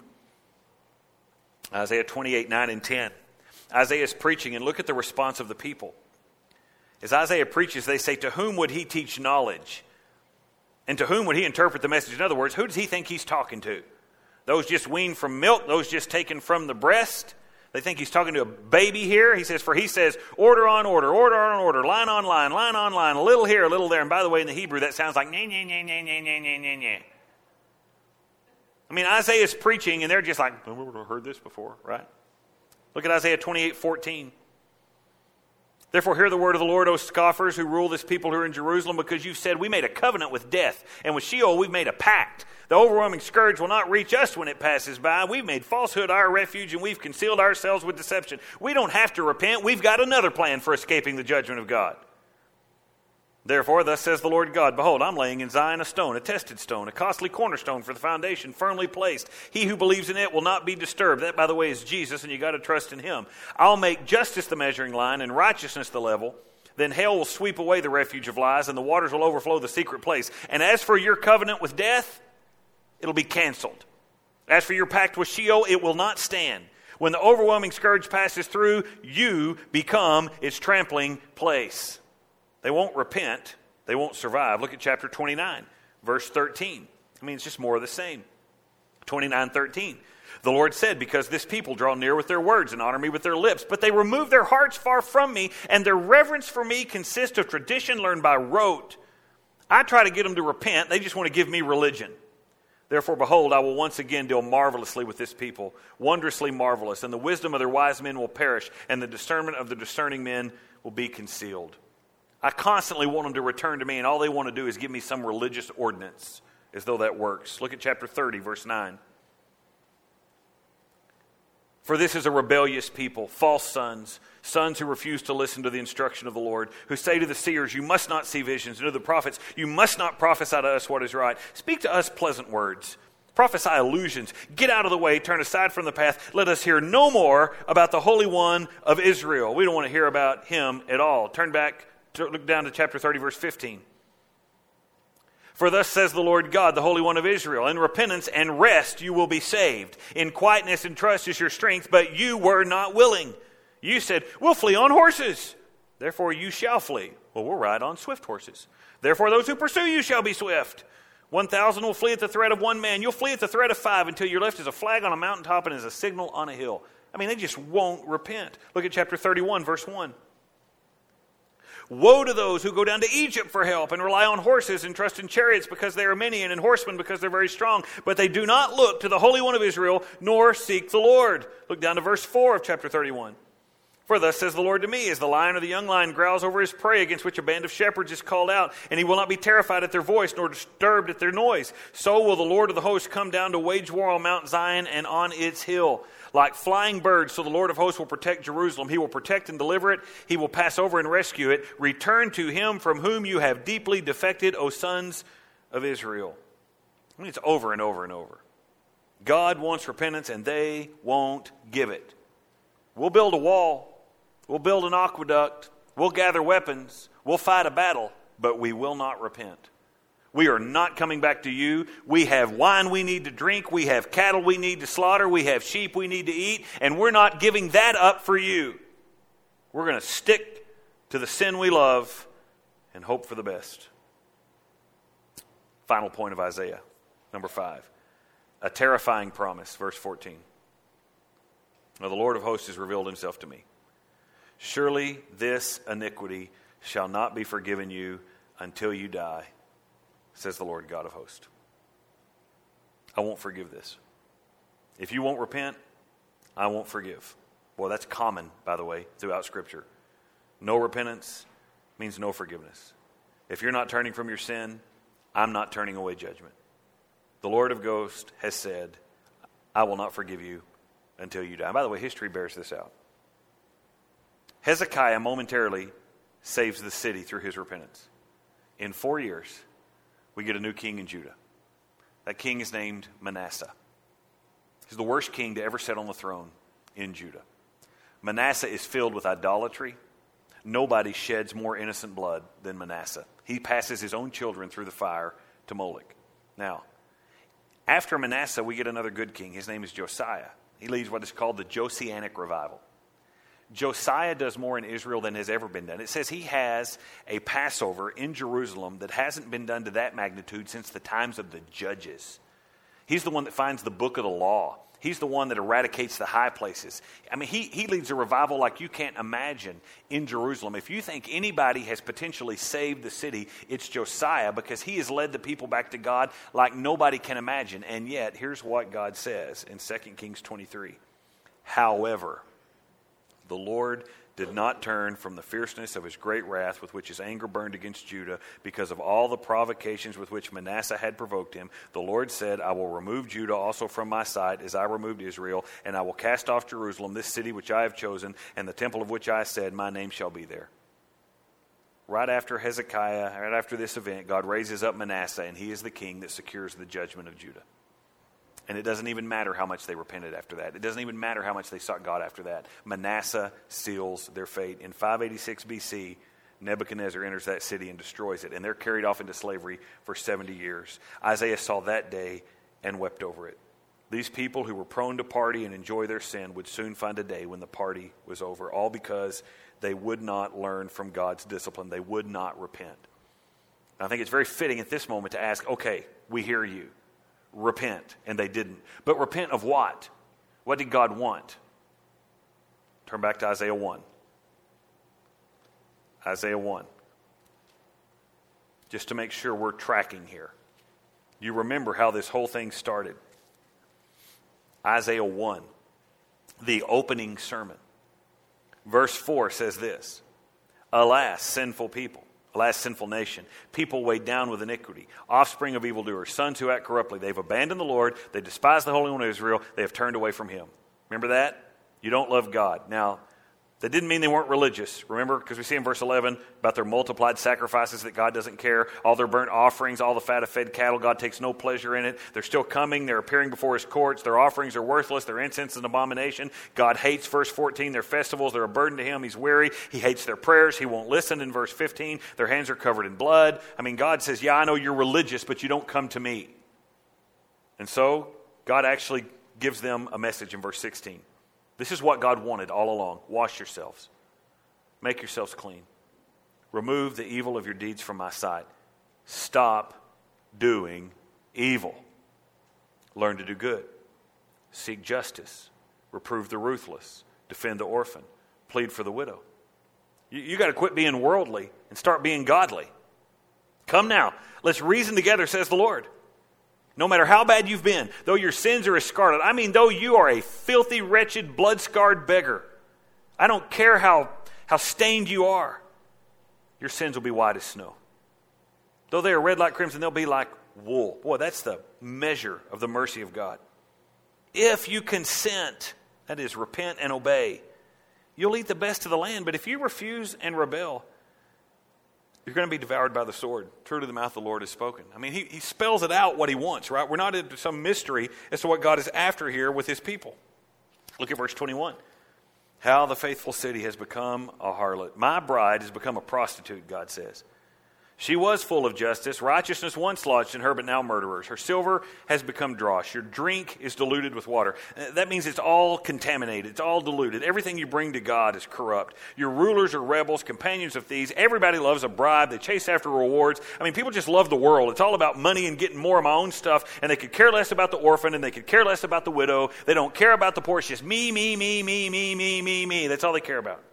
Isaiah 28, 9 and 10. Isaiah is preaching, and look at the response of the people. As Isaiah preaches, they say, to whom would he teach knowledge? And to whom would he interpret the message? In other words, who does he think he's talking to? Those just weaned from milk? Those just taken from the breast? They think he's talking to a baby here. He says, order on order, order on order, line on line, line on line, a little here, a little there. And by the way, in the Hebrew, that sounds like nye, nye, nye, nye, nye, nye, nye, nye, nye. I mean, Isaiah's preaching, and they're just like, we've never heard this before, right? Look at Isaiah 28:14. Therefore, hear the word of the Lord, O scoffers who rule this people who are in Jerusalem, because you've said, we made a covenant with death, and with Sheol we've made a pact. The overwhelming scourge will not reach us when it passes by. We've made falsehood our refuge, and we've concealed ourselves with deception. We don't have to repent. We've got another plan for escaping the judgment of God. Therefore, thus says the Lord God, behold, I'm laying in Zion a stone, a tested stone, a costly cornerstone for the foundation, firmly placed. He who believes in it will not be disturbed. That, by the way, is Jesus, and you got to trust in him. I'll make justice the measuring line and righteousness the level. Then hell will sweep away the refuge of lies, and the waters will overflow the secret place. And as for your covenant with death, it'll be canceled. As for your pact with Sheol, it will not stand. When the overwhelming scourge passes through, you become its trampling place. They won't repent. They won't survive. Look at chapter 29, verse 13. I mean, it's just more of the same. 29:13. The Lord said, because this people draw near with their words and honor me with their lips, but they remove their hearts far from me, and their reverence for me consists of tradition learned by rote. I try to get them to repent. They just want to give me religion. Therefore, behold, I will once again deal marvelously with this people, wondrously marvelous, and the wisdom of their wise men will perish, and the discernment of the discerning men will be concealed. I constantly want them to return to me, and all they want to do is give me some religious ordinance, as though that works. Look at chapter 30, verse 9. For this is a rebellious people, false sons, sons who refuse to listen to the instruction of the Lord, who say to the seers, you must not see visions, and to the prophets, you must not prophesy to us what is right. Speak to us pleasant words. Prophesy illusions. Get out of the way. Turn aside from the path. Let us hear no more about the Holy One of Israel. We don't want to hear about him at all. Look down to chapter 30, verse 15. For thus says the Lord God, the Holy One of Israel, in repentance and rest you will be saved. In quietness and trust is your strength, but you were not willing. You said, we'll flee on horses. Therefore you shall flee. Well, we'll ride on swift horses. Therefore those who pursue you shall be swift. 1,000 will flee at the threat of one man. You'll flee at the threat of 5 until you're left as a flag on a mountaintop and as a signal on a hill. I mean, they just won't repent. Look at chapter 31, verse 1. Woe to those who go down to Egypt for help and rely on horses and trust in chariots because they are many and in horsemen because they're very strong. But they do not look to the Holy One of Israel nor seek the Lord. Look down to verse 4 of chapter 31. For thus says the Lord to me, as the lion or the young lion growls over his prey against which a band of shepherds is called out, and he will not be terrified at their voice nor disturbed at their noise. So will the Lord of the hosts come down to wage war on Mount Zion and on its hill. Like flying birds, so the Lord of hosts will protect Jerusalem. He will protect and deliver it. He will pass over and rescue it. Return to him from whom you have deeply defected, O sons of Israel. I mean, it's over and over and over. God wants repentance, and they won't give it. We'll build a wall. We'll build an aqueduct. We'll gather weapons. We'll fight a battle, but we will not repent. We are not coming back to you. We have wine we need to drink. We have cattle we need to slaughter. We have sheep we need to eat. And we're not giving that up for you. We're going to stick to the sin we love and hope for the best. Final point of Isaiah, number 5. A terrifying promise, verse 14. Now the Lord of hosts has revealed himself to me. Surely this iniquity shall not be forgiven you until you die, says the Lord God of hosts. I won't forgive this. If you won't repent, I won't forgive. Well, that's common, by the way, throughout Scripture. No repentance means no forgiveness. If you're not turning from your sin, I'm not turning away judgment. The Lord of hosts has said, I will not forgive you until you die. And by the way, history bears this out. Hezekiah momentarily saves the city through his repentance. In 4 years, we get a new king in Judah. That king is named Manasseh. He's the worst king to ever sit on the throne in Judah. Manasseh is filled with idolatry. Nobody sheds more innocent blood than Manasseh. He passes his own children through the fire to Moloch. Now, after Manasseh, we get another good king. His name is Josiah. He leads what is called the Josianic revival. Josiah does more in Israel than has ever been done. It says he has a Passover in Jerusalem that hasn't been done to that magnitude since the times of the judges. He's the one that finds the book of the law. He's the one that eradicates the high places. I mean, he leads a revival like you can't imagine in Jerusalem. If you think anybody has potentially saved the city, it's Josiah, because he has led the people back to God like nobody can imagine. And yet, here's what God says in 2 Kings 23. However, the Lord did not turn from the fierceness of his great wrath with which his anger burned against Judah because of all the provocations with which Manasseh had provoked him. The Lord said, I will remove Judah also from my sight as I removed Israel, and I will cast off Jerusalem, this city which I have chosen, and the temple of which I said, my name shall be there. Right after Hezekiah, right after this event, God raises up Manasseh, and he is the king that secures the judgment of Judah. And it doesn't even matter how much they repented after that. It doesn't even matter how much they sought God after that. Manasseh seals their fate. In 586 BC, Nebuchadnezzar enters that city and destroys it. And they're carried off into slavery for 70 years. Isaiah saw that day and wept over it. These people who were prone to party and enjoy their sin would soon find a day when the party was over. All because they would not learn from God's discipline. They would not repent. And I think it's very fitting at this moment to ask, okay, we hear you. Repent, and they didn't. But repent of what? What did God want? Turn back to Isaiah 1. Isaiah 1. Just to make sure we're tracking here. You remember how this whole thing started. Isaiah 1, the opening sermon. Verse 4 says this, Alas, sinful people. Alas, sinful nation, people weighed down with iniquity, offspring of evildoers, sons who act corruptly. They've abandoned the Lord. They despise the Holy One of Israel. They have turned away from him. Remember that? You don't love God. Now, that didn't mean they weren't religious. Remember, because we see in verse 11 about their multiplied sacrifices that God doesn't care. All their burnt offerings, all the fat of fed cattle, God takes no pleasure in it. They're still coming. They're appearing before his courts. Their offerings are worthless. Their incense is an abomination. God hates, verse 14, their festivals. They're a burden to him. He's weary. He hates their prayers. He won't listen in verse 15. Their hands are covered in blood. I mean, God says, yeah, I know you're religious, but you don't come to me. And so God actually gives them a message in verse 16. This is what God wanted all along. Wash yourselves. Make yourselves clean. Remove the evil of your deeds from my sight. Stop doing evil. Learn to do good. Seek justice. Reprove the ruthless. Defend the orphan. Plead for the widow. You got to quit being worldly and start being godly. Come now. Let's reason together, says the Lord. No matter how bad you've been, though your sins are as scarlet, I mean, though you are a filthy, wretched, blood-scarred beggar, I don't care how stained you are, your sins will be white as snow. Though they are red like crimson, they'll be like wool. Boy, that's the measure of the mercy of God. If you consent, that is, repent and obey, you'll eat the best of the land. But if you refuse and rebel, you're going to be devoured by the sword. Truly the mouth of the Lord has spoken. I mean, he spells it out what he wants, right? We're not into some mystery as to what God is after here with his people. Look at verse 21. How the faithful city has become a harlot. My bride has become a prostitute, God says. She was full of justice. Righteousness once lodged in her, but now murderers. Her silver has become dross. Your drink is diluted with water. That means it's all contaminated. It's all diluted. Everything you bring to God is corrupt. Your rulers are rebels, companions of thieves. Everybody loves a bribe. They chase after rewards. I mean, people just love the world. It's all about money and getting more of my own stuff, and they could care less about the orphan, and they could care less about the widow. They don't care about the poor. It's just me, me, me, me, me, me, me, me. That's all they care about.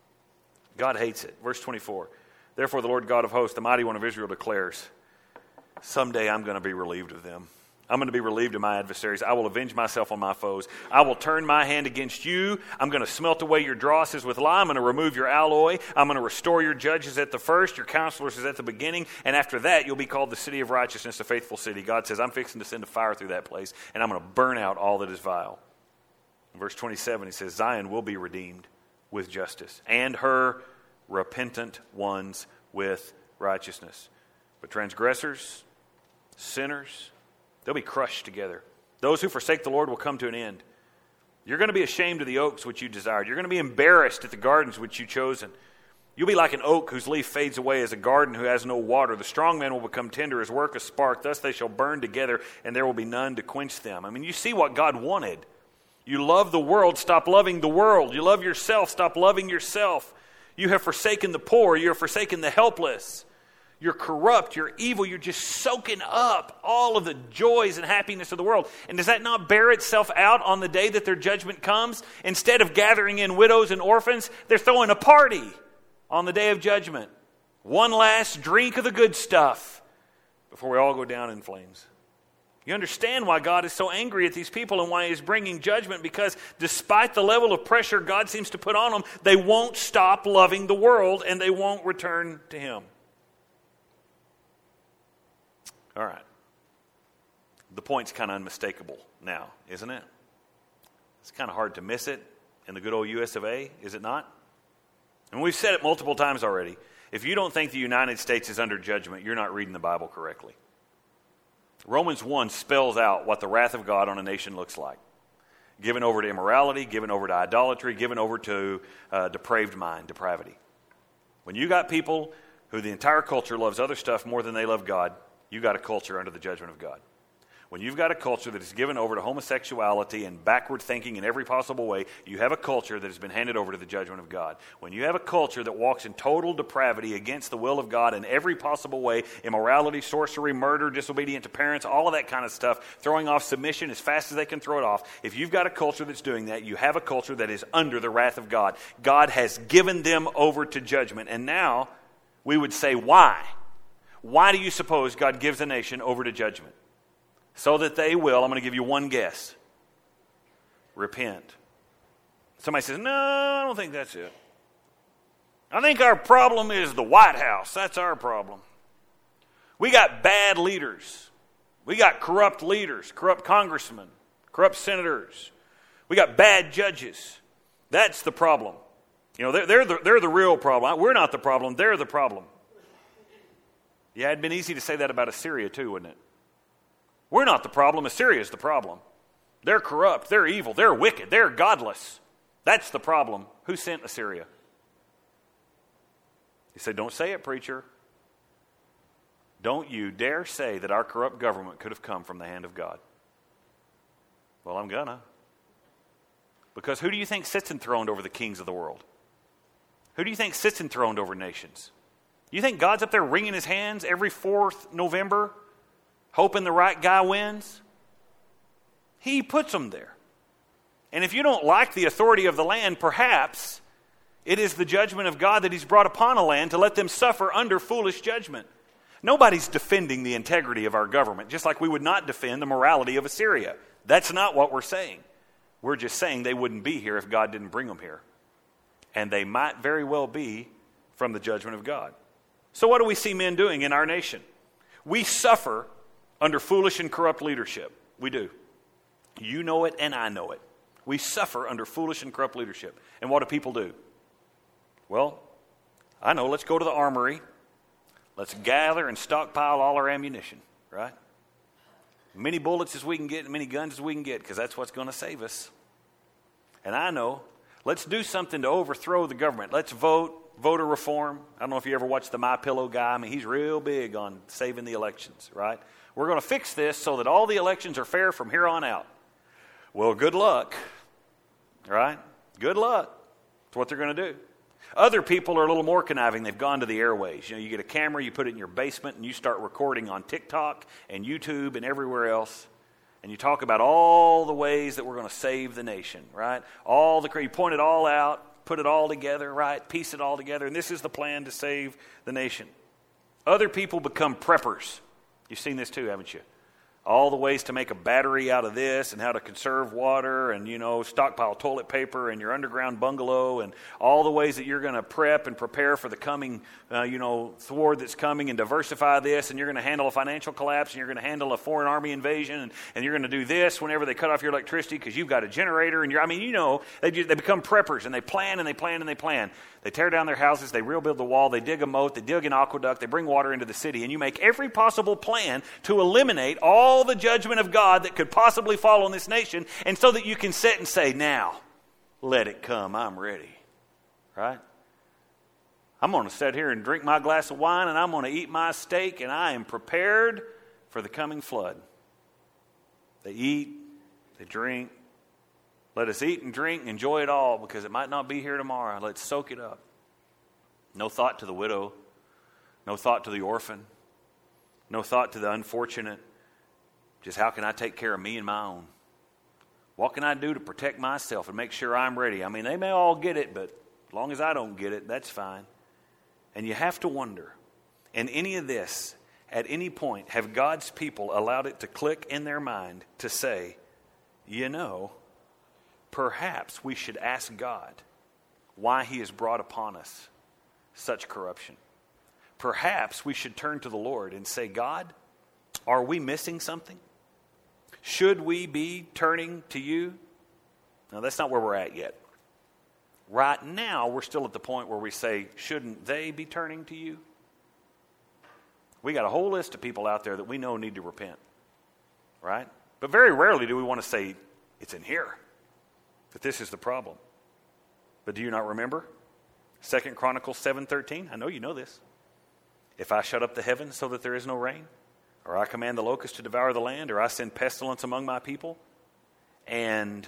God hates it. Verse 24. Therefore, the Lord God of hosts, the mighty one of Israel, declares, someday I'm going to be relieved of them. I'm going to be relieved of my adversaries. I will avenge myself on my foes. I will turn my hand against you. I'm going to smelt away your drosses with lye. I'm going to remove your alloy. I'm going to restore your judges at the first, your counselors is at the beginning. And after that, you'll be called the city of righteousness, the faithful city. God says, I'm fixing to send a fire through that place, and I'm going to burn out all that is vile. In verse 27, he says, Zion will be redeemed with justice, and her repentant ones with righteousness. But transgressors, sinners, they'll be crushed together. Those who forsake the Lord will come to an end. You're going to be ashamed of the oaks which you desired. You're going to be embarrassed at the gardens which you've chosen. You'll be like an oak whose leaf fades away, as a garden who has no water. The strong man will become tender, his work a spark. Thus they shall burn together, and there will be none to quench them. I mean, you see what God wanted. You love the world, stop loving the world. You love yourself, stop loving yourself. You have forsaken the poor. You have forsaken the helpless. You're corrupt. You're evil. You're just soaking up all of the joys and happiness of the world. And does that not bear itself out on the day that their judgment comes? Instead of gathering in widows and orphans, they're throwing a party on the day of judgment. One last drink of the good stuff before we all go down in flames. You understand why God is so angry at these people and why he's bringing judgment, because despite the level of pressure God seems to put on them, they won't stop loving the world and they won't return to him. All right. The point's kind of unmistakable now, isn't it? It's kind of hard to miss it in the good old US of A, is it not? And we've said it multiple times already. If you don't think the United States is under judgment, you're not reading the Bible correctly. Romans 1 spells out what the wrath of God on a nation looks like. Given over to immorality, given over to idolatry, given over to depraved mind, depravity. When you got people who the entire culture loves other stuff more than they love God, you got a culture under the judgment of God. When you've got a culture that is given over to homosexuality and backward thinking in every possible way, you have a culture that has been handed over to the judgment of God. When you have a culture that walks in total depravity against the will of God in every possible way, immorality, sorcery, murder, disobedient to parents, all of that kind of stuff, throwing off submission as fast as they can throw it off, if you've got a culture that's doing that, you have a culture that is under the wrath of God. God has given them over to judgment. And now we would say, why? Why do you suppose God gives a nation over to judgment? So that they will, I'm going to give you one guess, repent. Somebody says, no, I don't think that's it. I think our problem is the White House. That's our problem. We got bad leaders. We got corrupt leaders, corrupt congressmen, corrupt senators. We got bad judges. That's the problem. You know, they're the real problem. We're not the problem. They're the problem. Yeah, it'd been easy to say that about Assyria too, wouldn't it? We're not the problem. Assyria is the problem. They're corrupt. They're evil. They're wicked. They're godless. That's the problem. Who sent Assyria? He said, don't say it, preacher. Don't you dare say that our corrupt government could have come from the hand of God. Well, I'm gonna. Because who do you think sits enthroned over the kings of the world? Who do you think sits enthroned over nations? You think God's up there wringing his hands every 4th November, hoping the right guy wins? He puts them there. And if you don't like the authority of the land, perhaps it is the judgment of God that he's brought upon a land to let them suffer under foolish judgment. Nobody's defending the integrity of our government, just like we would not defend the morality of Assyria. That's not what we're saying. We're just saying they wouldn't be here if God didn't bring them here. And they might very well be from the judgment of God. So what do we see men doing in our nation? We suffer under foolish and corrupt leadership. We do. You know it and I know it. We suffer under foolish and corrupt leadership. And what do people do? Well, I know, let's go to the armory. Let's gather and stockpile all our ammunition, right? Many bullets as we can get, many guns as we can get, because that's what's going to save us. And I know, let's do something to overthrow the government. Let's voter reform. I don't know if you ever watched the MyPillow guy. I mean, he's real big on saving the elections, right? We're going to fix this so that all the elections are fair from here on out. Well, good luck, right? Good luck. That's what they're going to do. Other people are a little more conniving. They've gone to the airways. You know, you get a camera, you put it in your basement, and you start recording on TikTok and YouTube and everywhere else. And you talk about all the ways that we're going to save the nation, right? You point it all out, put it all together, right? Piece it all together. And this is the plan to save the nation. Other people become preppers. You've seen this too, haven't you? All the ways to make a battery out of this and how to conserve water and, stockpile toilet paper in your underground bungalow and all the ways that you're going to prep and prepare for the coming, thwart that's coming and diversify this, and you're going to handle a financial collapse and you're going to handle a foreign army invasion and you're going to do this whenever they cut off your electricity because you've got a generator and they become preppers and they plan and they plan and they plan. They tear down their houses, they rebuild the wall, they dig a moat, they dig an aqueduct, they bring water into the city, and you make every possible plan to eliminate all the judgment of God that could possibly fall on this nation, and so that you can sit and say, now, let it come, I'm ready. Right? I'm going to sit here and drink my glass of wine, and I'm going to eat my steak, and I am prepared for the coming flood. They eat, they drink. Let us eat and drink and enjoy it all, because it might not be here tomorrow. Let's soak it up. No thought to the widow. No thought to the orphan. No thought to the unfortunate. Just how can I take care of me and my own? What can I do to protect myself and make sure I'm ready? I mean, they may all get it, but as long as I don't get it, that's fine. And you have to wonder, in any of this, at any point, have God's people allowed it to click in their mind to say, perhaps we should ask God why he has brought upon us such corruption. Perhaps we should turn to the Lord and say, God, are we missing something? Should we be turning to you? No, that's not where we're at yet. Right now, we're still at the point where we say, shouldn't they be turning to you? We got a whole list of people out there that we know need to repent, right? But very rarely do we want to say, it's in here. That this is the problem. But do you not remember? 2 Chronicles 7:13. I know you know this. If I shut up the heavens so that there is no rain, or I command the locusts to devour the land, or I send pestilence among my people, and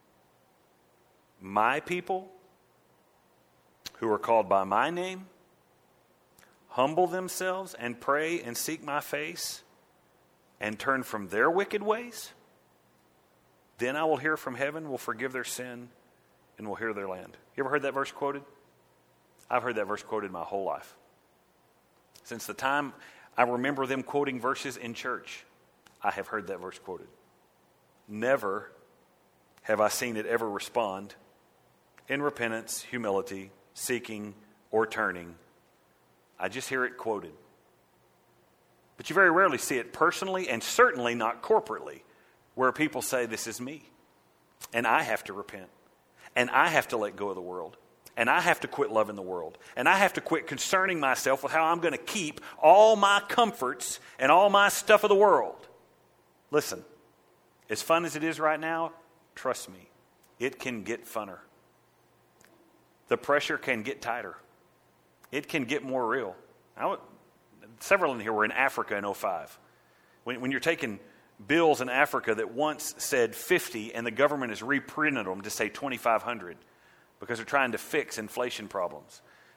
my people who are called by my name humble themselves and pray and seek my face and turn from their wicked ways, then I will hear from heaven, will forgive their sin, and will heal their land. You ever heard that verse quoted? I've heard that verse quoted my whole life. Since the time I remember them quoting verses in church, I have heard that verse quoted. Never have I seen it ever respond in repentance, humility, seeking, or turning. I just hear it quoted. But you very rarely see it personally, and certainly not corporately, where people say, this is me, and I have to repent, and I have to let go of the world, and I have to quit loving the world, and I have to quit concerning myself with how I'm going to keep all my comforts and all my stuff of the world. Listen, as fun as it is right now, trust me, it can get funner. The pressure can get tighter. It can get more real. Several in here were in Africa in 2005. When you're taking bills in Africa that once said 50 and the government has reprinted them to say 2,500 because they're trying to fix inflation problems.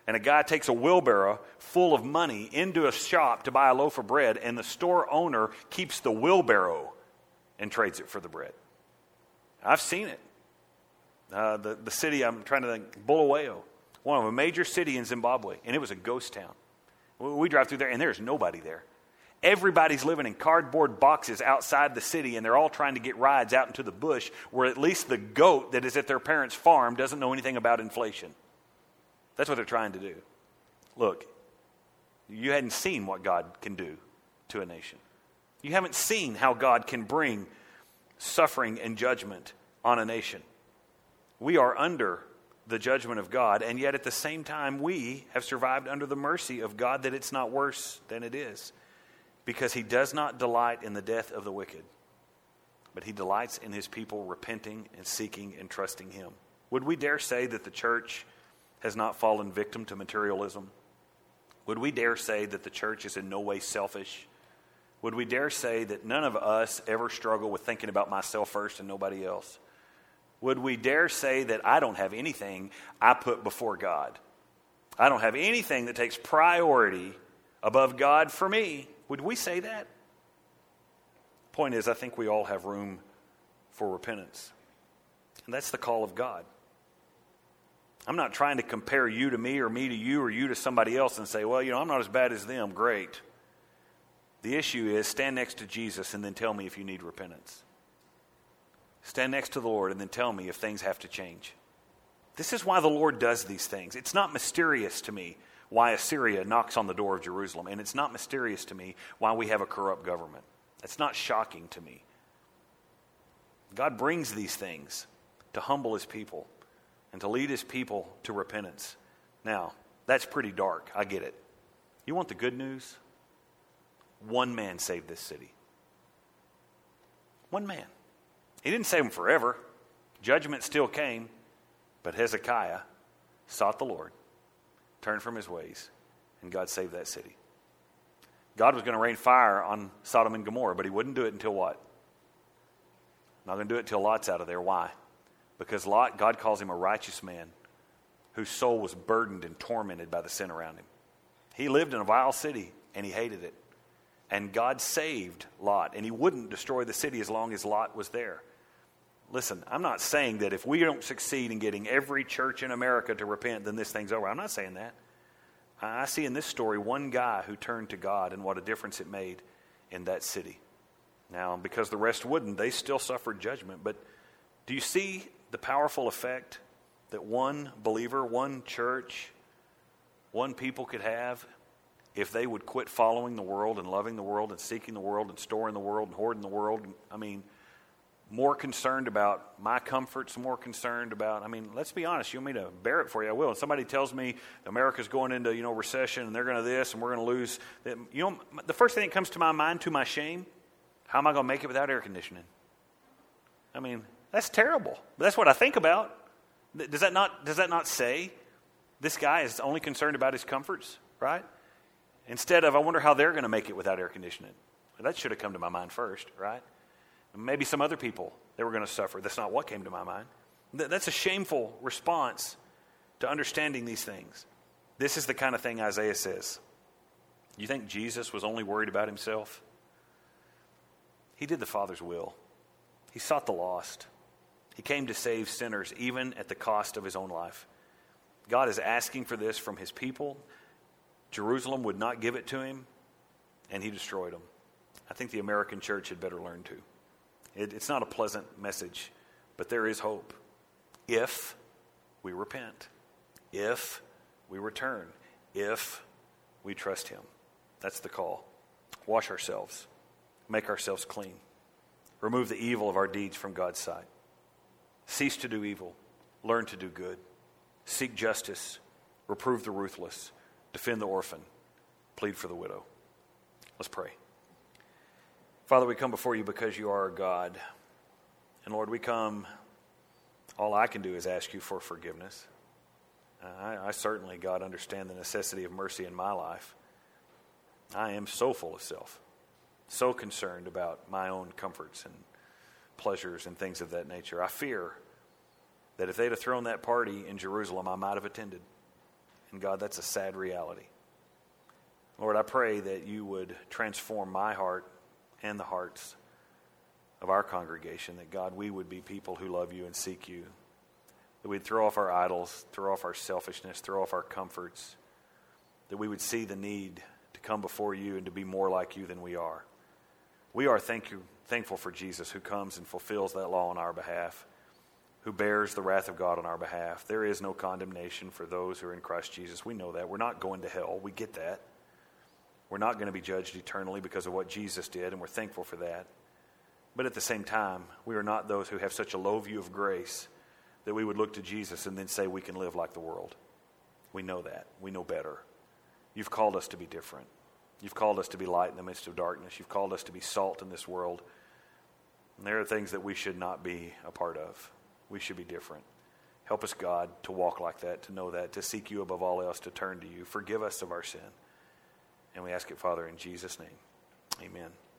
and a guy takes a wheelbarrow full of money into a shop to buy a loaf of bread, and the store owner keeps the wheelbarrow and trades it for the bread. I've seen it. The city, I'm trying to think, Bulawayo, one of a major city in Zimbabwe, and it was a ghost town. We drive through there, and there's nobody there. Everybody's living in cardboard boxes outside the city, and they're all trying to get rides out into the bush where at least the goat that is at their parents' farm doesn't know anything about inflation. That's what they're trying to do. Look, you hadn't seen what God can do to a nation. You haven't seen how God can bring suffering and judgment on a nation. We are under the judgment of God, and yet at the same time we have survived under the mercy of God, that it's not worse than it is. Because he does not delight in the death of the wicked, but he delights in his people repenting and seeking and trusting him. Would we dare say that the church has not fallen victim to materialism? Would we dare say that the church is in no way selfish? Would we dare say that none of us ever struggle with thinking about myself first and nobody else? Would we dare say that I don't have anything I put before God? I don't have anything that takes priority above God for me. Would we say that? Point is, I think we all have room for repentance. And that's the call of God. I'm not trying to compare you to me or me to you or you to somebody else and say, well, I'm not as bad as them. Great. The issue is, stand next to Jesus and then tell me if you need repentance. Stand next to the Lord and then tell me if things have to change. This is why the Lord does these things. It's not mysterious to me why Assyria knocks on the door of Jerusalem. And it's not mysterious to me why we have a corrupt government. It's not shocking to me. God brings these things to humble his people and to lead his people to repentance. Now, that's pretty dark. I get it. You want the good news? One man saved this city. One man. He didn't save them forever. Judgment still came. But Hezekiah sought the Lord, turned from his ways, and God saved that city. God was going to rain fire on Sodom and Gomorrah, but he wouldn't do it until what? Not going to do it until Lot's out of there. Why? Because Lot, God calls him a righteous man whose soul was burdened and tormented by the sin around him. He lived in a vile city, and he hated it. And God saved Lot, and he wouldn't destroy the city as long as Lot was there. Listen, I'm not saying that if we don't succeed in getting every church in America to repent, then this thing's over. I'm not saying that. I see in this story one guy who turned to God and what a difference it made in that city. Now, because the rest wouldn't, they still suffered judgment. But do you see the powerful effect that one believer, one church, one people could have if they would quit following the world and loving the world and seeking the world and storing the world and hoarding the world? I mean, more concerned about my comforts, more concerned about, let's be honest, you want me to bear it for you, I will. And somebody tells me America's going into, recession and they're going to this and we're going to lose. The first thing that comes to my mind, to my shame, how am I going to make it without air conditioning? That's terrible. But that's what I think about. Does that not say this guy is only concerned about his comforts, right? Instead of, I wonder how they're going to make it without air conditioning. Well, that should have come to my mind first, right? Maybe some other people, they were going to suffer. That's not what came to my mind. That's a shameful response to understanding these things. This is the kind of thing Isaiah says. You think Jesus was only worried about himself? He did the Father's will. He sought the lost. He came to save sinners, even at the cost of his own life. God is asking for this from his people. Jerusalem would not give it to him, and he destroyed them. I think the American church had better learn to. It's not a pleasant message, but there is hope if we repent, if we return, if we trust him. That's the call. Wash ourselves, make ourselves clean, remove the evil of our deeds from God's sight. Cease to do evil, learn to do good, seek justice, reprove the ruthless, defend the orphan, plead for the widow. Let's pray. Father, we come before you because you are our God. And Lord, we come, all I can do is ask you for forgiveness. I certainly, God, understand the necessity of mercy in my life. I am so full of self, so concerned about my own comforts and pleasures and things of that nature. I fear that if they'd have thrown that party in Jerusalem, I might have attended. And God, that's a sad reality. Lord, I pray that you would transform my heart and the hearts of our congregation, that God, we would be people who love you and seek you, that we'd throw off our idols, throw off our selfishness, throw off our comforts, that we would see the need to come before you and to be more like you than we are. We are thankful for Jesus, who comes and fulfills that law on our behalf, who bears the wrath of God on our behalf. There is no condemnation for those who are in Christ Jesus. We know that. We're not going to hell. We get that. We're not going to be judged eternally because of what Jesus did, and we're thankful for that. But at the same time, we are not those who have such a low view of grace that we would look to Jesus and then say we can live like the world. We know that. We know better. You've called us to be different. You've called us to be light in the midst of darkness. You've called us to be salt in this world. And there are things that we should not be a part of. We should be different. Help us, God, to walk like that, to know that, to seek you above all else, to turn to you. Forgive us of our sin. And we ask it, Father, in Jesus' name. Amen.